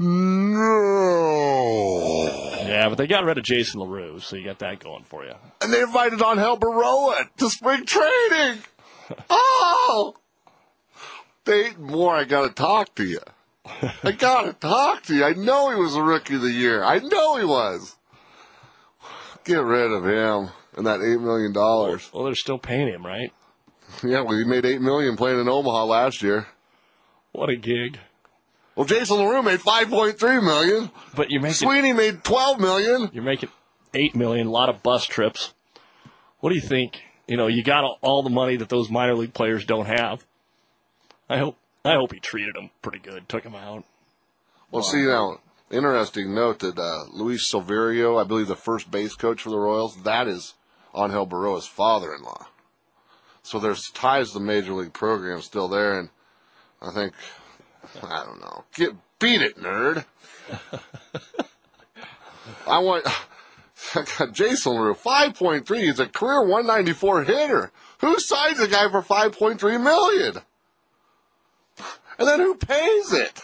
no. Yeah, but they got rid of Jason LaRue, so you got that going for you. And they invited Angel Baroa to spring training. Oh! Dayton Moore, I got to talk to you. I got to talk to you. I know he was the Rookie of the Year. I know he was. Get rid of him. And that eight million dollars. Well, they're still paying him, right? Yeah, well, he made eight million dollars playing in Omaha last year. What a gig. Well, Jason LaRue made five point three million dollars. But you make Sweeney made twelve million dollars. You're making eight million dollars, a lot of bus trips. What do you think? You know, you got all the money that those minor league players don't have. I hope I hope he treated them pretty good, took them out. Well, wow. See, now, interesting note that uh, Luis Silverio, I believe the first base coach for the Royals, that is Angel Baroa's father-in-law. So there's ties to the Major League program still there, and I think, I don't know, get beat it, nerd. I want, I got Jason LaRue, five point three, he's a career one ninety-four hitter. Who signs a guy for five point three million dollars? And then who pays it?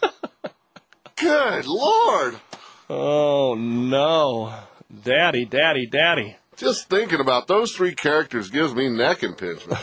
Good Lord. Oh, no. Daddy, daddy, daddy. Just thinking about those three characters gives me neck impingement.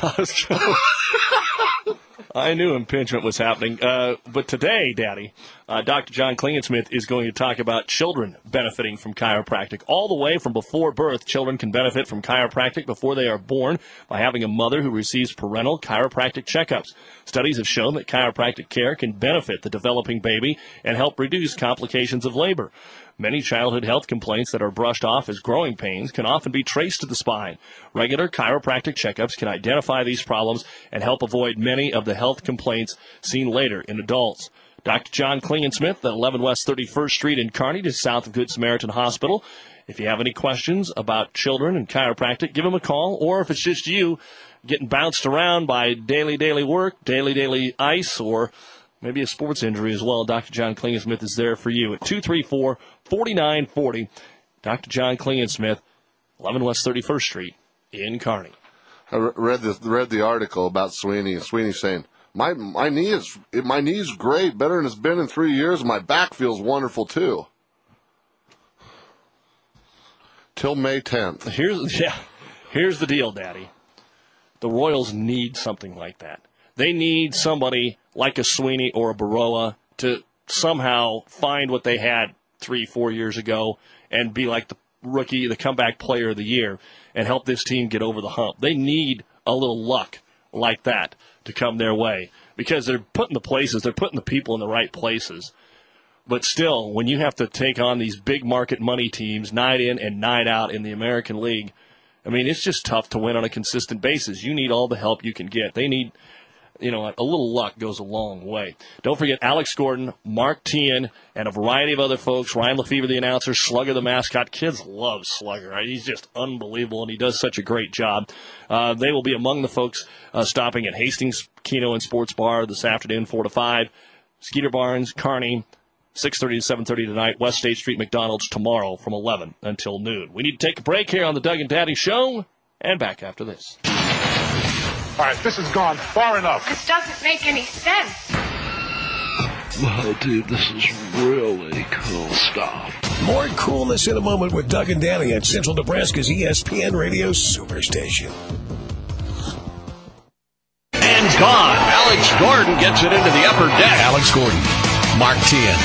I knew impingement was happening. Uh, but today, Daddy, uh, Doctor John Klingensmith is going to talk about children benefiting from chiropractic. All the way from before birth, children can benefit from chiropractic before they are born by having a mother who receives parental chiropractic checkups. Studies have shown that chiropractic care can benefit the developing baby and help reduce complications of labor. Many childhood health complaints that are brushed off as growing pains can often be traced to the spine. Regular chiropractic checkups can identify these problems and help avoid many of the health complaints seen later in adults. Doctor John Klingensmith at eleven West thirty-first Street in Kearney, just south of Good Samaritan Hospital. If you have any questions about children and chiropractic, give him a call, or if it's just you getting bounced around by daily, daily work, daily, daily ice, or maybe a sports injury as well, Doctor John Klingensmith is there for you at two three four, four nine four zero. Doctor John Klingensmith, eleven West thirty-first Street in Kearney. I read the read the article about Sweeney, and Sweeney saying, my my knee is my knee's great, better than it's been in three years. My back feels wonderful too. Till May tenth. Here's yeah, here's the deal, Daddy. The Royals need something like that. They need somebody like a Sweeney or a Baroa to somehow find what they had three, four years ago and be like the rookie, the comeback player of the year, and help this team get over the hump. They need a little luck like that to come their way because they're putting the places, they're putting the people in the right places. But still, when you have to take on these big market money teams night in and night out in the American League, I mean, it's just tough to win on a consistent basis. You need all the help you can get. They need, you know, a little luck goes a long way. Don't forget Alex Gordon, Mark Tien, and a variety of other folks. Ryan Lefevre, the announcer, Slugger, the mascot. Kids love Slugger. Right? He's just unbelievable, and he does such a great job. Uh, they will be among the folks uh, stopping at Hastings Keno and Sports Bar this afternoon, four to five. Skeeter Barnes, Kearney, six thirty to seven thirty tonight. West State Street, McDonald's tomorrow from eleven until noon. We need to take a break here on the Doug and Daddy Show, and back after this. All right, this has gone far enough. This doesn't make any sense. Wow, dude, this is really cool stuff. More coolness in a moment with Doug and Daddy at Central Nebraska's E S P N Radio Superstation. And gone. Alex Gordon gets it into the upper deck. Alex Gordon, Mark Tien.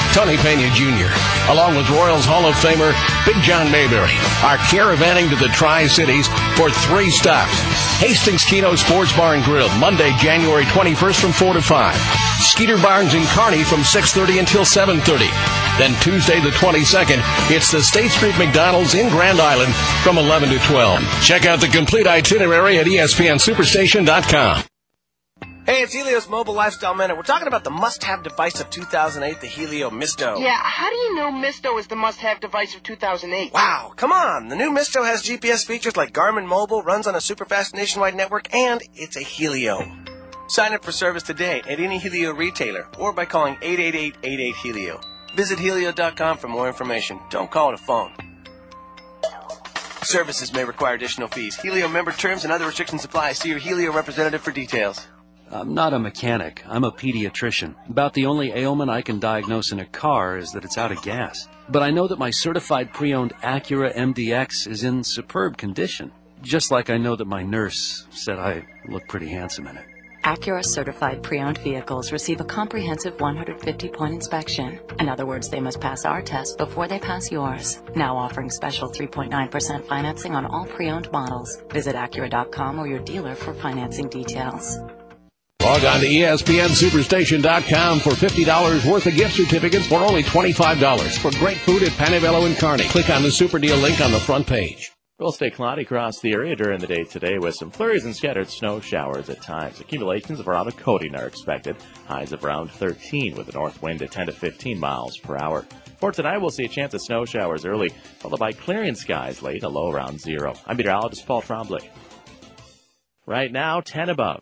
Tony Pena Junior, along with Royals Hall of Famer Big John Mayberry, are caravanning to the Tri-Cities for three stops. Hastings Keno Sports Bar and Grill, Monday, January twenty-first from four to five. Skeeter Barnes in Kearney from six thirty until seven thirty. Then Tuesday the twenty-second, it's the State Street McDonald's in Grand Island from eleven to twelve. Check out the complete itinerary at E S P N Superstation dot com. Hey, it's Helios Mobile Lifestyle Minute. We're talking about the must-have device of two thousand eight, the Helio Misto. Yeah, how do you know Misto is the must-have device of two thousand eight? Wow, come on. The new Misto has G P S features like Garmin Mobile, runs on a super-fast nationwide network, and it's a Helio. Sign up for service today at any Helio retailer or by calling eight eight eight, eight eight, Helio. Visit helio dot com for more information. Don't call it a phone. Services may require additional fees. Helio member terms and other restrictions apply. See your Helio representative for details. I'm not a mechanic. I'm a pediatrician. About the only ailment I can diagnose in a car is that it's out of gas. But I know that my certified pre-owned Acura M D X is in superb condition. Just like I know that my nurse said I look pretty handsome in it. Acura certified pre-owned vehicles receive a comprehensive one hundred fifty point inspection. In other words, they must pass our test before they pass yours. Now offering special three point nine percent financing on all pre-owned models. Visit Acura dot com or your dealer for financing details. Log on to E S P N Superstation dot com for fifty dollars worth of gift certificates for only twenty-five dollars for great food at Panavelo and Kearney. Click on the Super Deal link on the front page. Will stay cloudy across the area during the day today with some flurries and scattered snow showers at times. Accumulations of around a coating are expected. Highs of around thirteen with a north wind at ten to fifteen miles per hour. For tonight, we'll see a chance of snow showers early, followed by clearing skies late, a low around zero. I'm meteorologist Paul Trombley. Right now, ten above.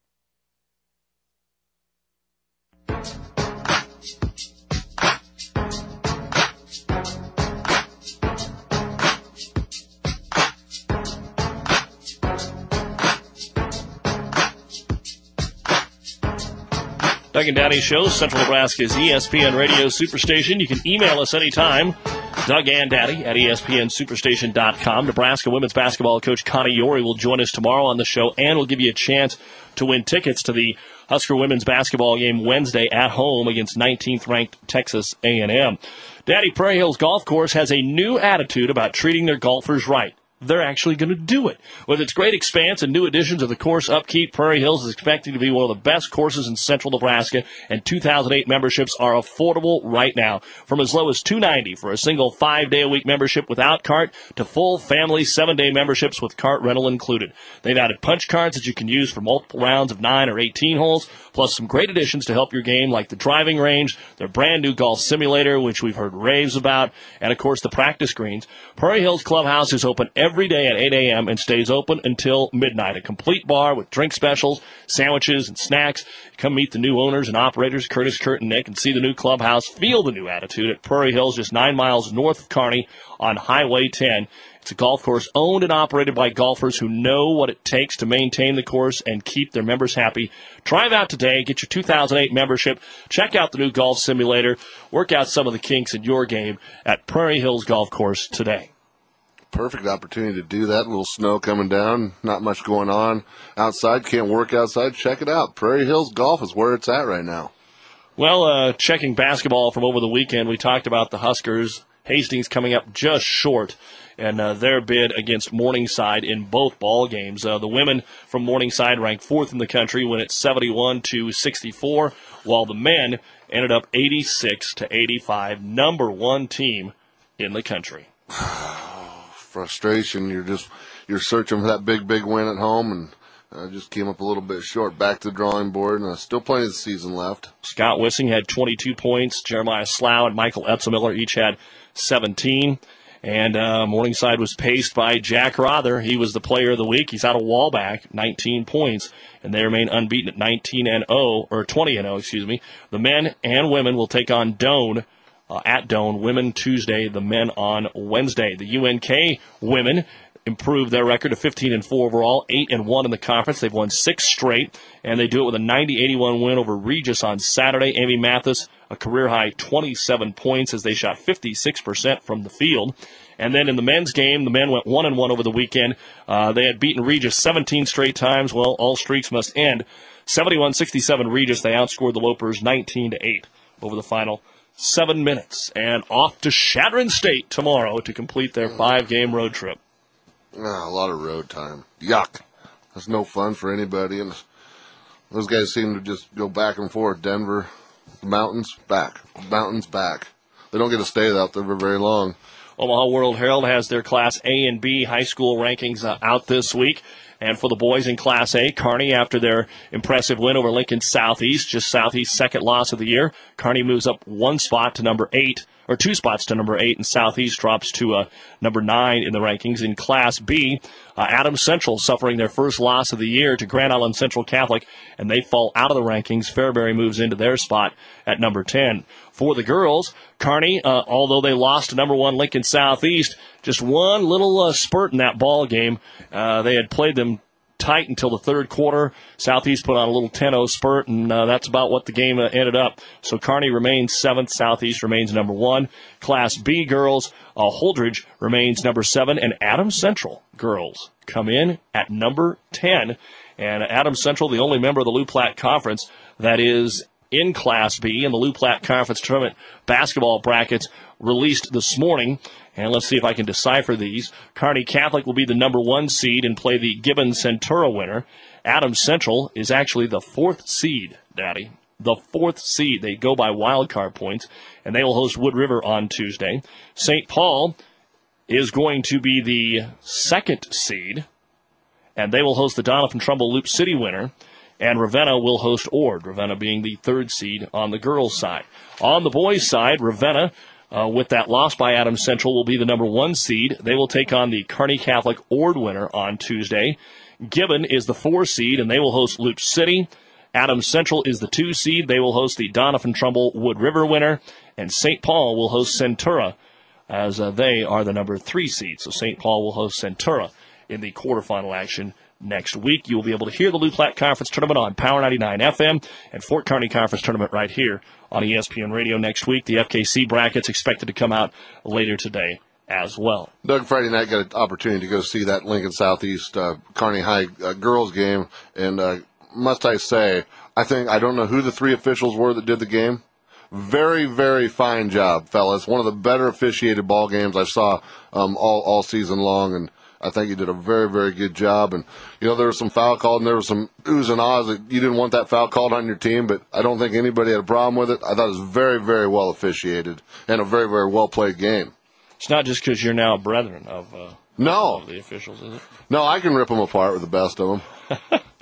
Doug and Daddy Show, Central Nebraska's E S P N Radio Superstation. You can email us anytime, Doug and Daddy at E S P N Superstation dot com. Nebraska women's basketball coach Connie Yorey will join us tomorrow on the show, and we'll give you a chance to win tickets to the Husker women's basketball game Wednesday at home against nineteenth ranked Texas A and M. Daddy, Prairie Hills Golf Course has a new attitude about treating their golfers right. They're actually going to do it. With its great expanse and new additions of the course upkeep, Prairie Hills is expecting to be one of the best courses in central Nebraska, and two thousand eight memberships are affordable right now. From as low as two hundred ninety dollars for a single five-day-a-week membership without cart to full family seven-day memberships with cart rental included. They've added punch cards that you can use for multiple rounds of nine or eighteen holes, plus some great additions to help your game like the driving range, their brand-new golf simulator, which we've heard raves about, and, of course, the practice greens. Prairie Hills Clubhouse is open every Every day at eight a.m. and stays open until midnight. A complete bar with drink specials, sandwiches, and snacks. Come meet the new owners and operators, Curtis, Kurt, and Nick, and see the new clubhouse. Feel the new attitude at Prairie Hills, just nine miles north of Kearney on Highway ten. It's a golf course owned and operated by golfers who know what it takes to maintain the course and keep their members happy. Drive out today, get your two thousand eight membership, check out the new golf simulator, work out some of the kinks in your game at Prairie Hills Golf Course today. Perfect opportunity to do that. A little snow coming down, not much going on outside. Can't work outside. Check it out. Prairie Hills Golf is where it's at right now. Well, uh, checking basketball from over the weekend, we talked about the Huskers. Hastings coming up just short in uh, their bid against Morningside in both ball games. Uh, the women from Morningside ranked fourth in the country, went at seventy-one to sixty-four, while the men ended up eighty-six to eighty-five, number one team in the country. Frustration. You're just you're searching for that big, big win at home, and uh, just came up a little bit short. Back to the drawing board, and uh, still plenty of the season left. Scott Wissing had twenty-two points. Jeremiah Slough and Michael Etzemiller each had seventeen. And uh, Morningside was paced by Jack Rother. He was the player of the week. He's out of Wallback, nineteen points, and they remain unbeaten at nineteen and oh, or twenty and oh, excuse me. The men and women will take on Doane. Uh, at Doane, women Tuesday, the men on Wednesday. The U N K women improved their record to fifteen and four overall, eight and one in the conference. They've won six straight, and they do it with a ninety eighty-one win over Regis on Saturday. Amy Mathis, a career-high twenty-seven points as they shot fifty-six percent from the field. And then in the men's game, the men went one and one over the weekend. Uh, they had beaten Regis seventeen straight times. Well, all streaks must end. seventy-one sixty-seven Regis. They outscored the Lopers nineteen to eight over the final seven minutes. And off to Chadron State tomorrow to complete their five-game road trip. Ah, a lot of road time. Yuck. That's no fun for anybody. And those guys seem to just go back and forth. Denver, the mountains, back. Mountains, back. They don't get to stay out there for very long. Omaha World Herald has their Class A and B high school rankings uh, out this week. And for the boys in Class A, Kearney, after their impressive win over Lincoln Southeast, just Southeast's second loss of the year, Kearney moves up one spot to number eight, or two spots to number eight, and Southeast drops to uh, number nine in the rankings. In Class B, uh, Adams Central suffering their first loss of the year to Grand Island Central Catholic, and they fall out of the rankings. Fairbury moves into their spot at number ten. For the girls, Kearney, uh, although they lost to number one Lincoln Southeast, just one little uh, spurt in that ball game. Uh, they had played them tight until the third quarter. Southeast put on a little ten oh spurt, and uh, that's about what the game uh, ended up. So Kearney remains seventh, Southeast remains number one. Class B girls, uh, Holdridge remains number seven, and Adams Central girls come in at number ten. And Adams Central, the only member of the Loup Platte Conference that is in Class B, and the Loup Platte Conference Tournament basketball brackets released this morning. And let's see if I can decipher these. Kearney Catholic will be the number one seed and play the Gibbon-Centura winner. Adams Central is actually the fourth seed, Daddy. The fourth seed. They go by wild card points, and they will host Wood River on Tuesday. Saint Paul is going to be the second seed, and they will host the Doniphan-Trumbull Loup City winner. And Ravenna will host Ord, Ravenna being the third seed on the girls' side. On the boys' side, Ravenna, uh, with that loss by Adams Central, will be the number one seed. They will take on the Kearney Catholic Ord winner on Tuesday. Gibbon is the four seed, and they will host Loup City. Adams Central is the two seed. They will host the Doniphan-Trumbull Wood River winner. And Saint Paul will host Centura, as uh, they are the number three seed. So Saint Paul will host Centura in the quarterfinal action next week. You will be able to hear the Loup Platte Conference Tournament on Power ninety-nine F M and Fort Kearney Conference Tournament right here on E S P N Radio next week. The F K C brackets expected to come out later today as well. Doug, Friday night got an opportunity to go see that Lincoln Southeast uh, Kearney High uh, girls game, and uh, must I say, I think, I don't know who the three officials were that did the game. Very, very fine job, fellas. One of the better officiated ball games I saw um, all, all season long, and I think you did a very, very good job. And, you know, there was some foul called, and there was some oohs and ahs that you didn't want that foul called on your team, but I don't think anybody had a problem with it. I thought it was very, very well officiated and a very, very well played game. It's not just because you're now a brethren of, uh, no. of the officials, is it? No, I can rip them apart with the best of them.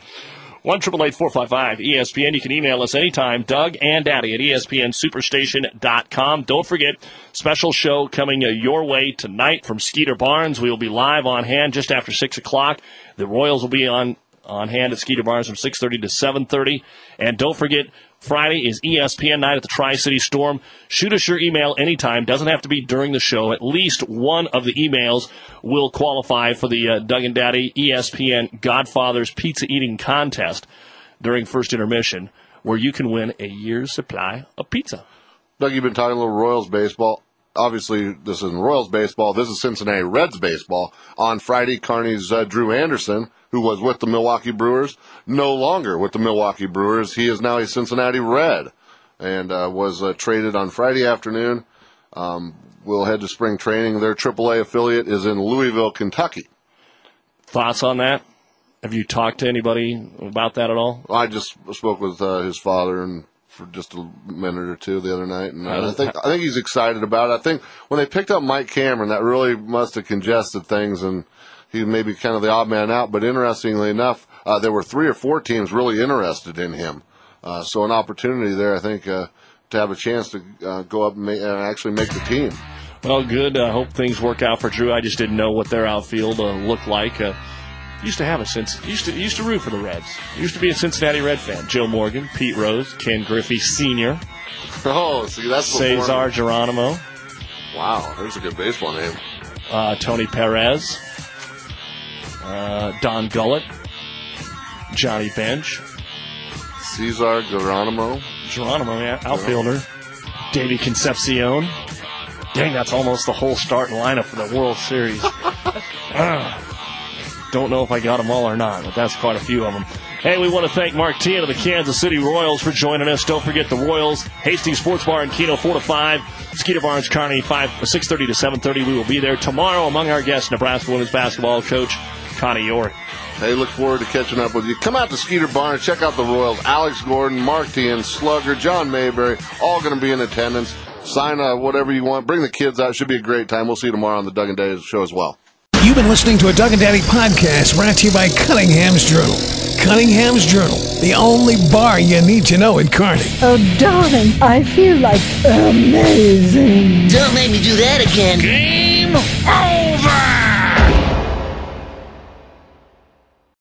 one eight eight eight, four five five, E S P N. You can email us anytime, Doug and Daddy at E S P N Superstation dot com. Don't forget, special show coming uh, your way tonight from Skeeter Barnes. We will be live on hand just after six o'clock. The Royals will be on, on hand at Skeeter Barnes from six thirty to seven thirty. And don't forget, Friday is E S P N night at the Tri-City Storm. Shoot us your email anytime. Doesn't have to be during the show. At least one of the emails will qualify for the uh, Doug and Daddy E S P N Godfather's Pizza Eating Contest during first intermission, where you can win a year's supply of pizza. Doug, you've been talking a little Royals baseball. Obviously, this isn't Royals baseball. This is Cincinnati Reds baseball. On Friday, Kearney's uh, Drew Anderson, who was with the Milwaukee Brewers, no longer with the Milwaukee Brewers. He is now a Cincinnati Red and uh, was uh, traded on Friday afternoon. Um, we'll head to spring training. Their triple A affiliate is in Louisville, Kentucky. Thoughts on that? Have you talked to anybody about that at all? I just spoke with uh, his father and for just a minute or two the other night, and uh, I think I think he's excited about it. I think when they picked up Mike Cameron, that really must have congested things, and he may be kind of the odd man out. But interestingly enough, uh, there were three or four teams really interested in him. Uh, so an opportunity there, I think, uh, to have a chance to uh, go up and, ma- and actually make the team. Well, good. I uh, hope things work out for Drew. I just didn't know what their outfield uh, looked like. Uh, used to have a sense. Used to used to root for the Reds. Used to be a Cincinnati Red fan. Joe Morgan, Pete Rose, Ken Griffey Senior Oh, see, that's Cesar Geronimo. Wow, there's a good baseball name. Uh, Tony Perez. Uh, Don Gullett. Johnny Bench. Cesar Geronimo. Geronimo, yeah, outfielder. Davey Concepcion. Dang, that's almost the whole starting lineup for the World Series. uh, don't know if I got them all or not, but that's quite a few of them. Hey, we want to thank Mark Tian of the Kansas City Royals for joining us. Don't forget the Royals, Hastings Sports Bar in Keno, four to five. Skeeter Barnes, Kearney, six thirty to seven thirty. We will be there tomorrow. Among our guests, Nebraska women's basketball coach Connie York. Hey, look forward to catching up with you. Come out to Skeeter Barnes, check out the Royals. Alex Gordon, Mark Tian, Slugger, John Mayberry, all going to be in attendance. Sign up, whatever you want. Bring the kids out. It should be a great time. We'll see you tomorrow on the Doug and Daddy show as well. You've been listening to a Doug and Daddy podcast brought to you by Cunningham's Journal. Cunningham's Journal, the only bar you need to know in Kearney. Oh, darling, I feel like amazing. Don't make me do that again. Game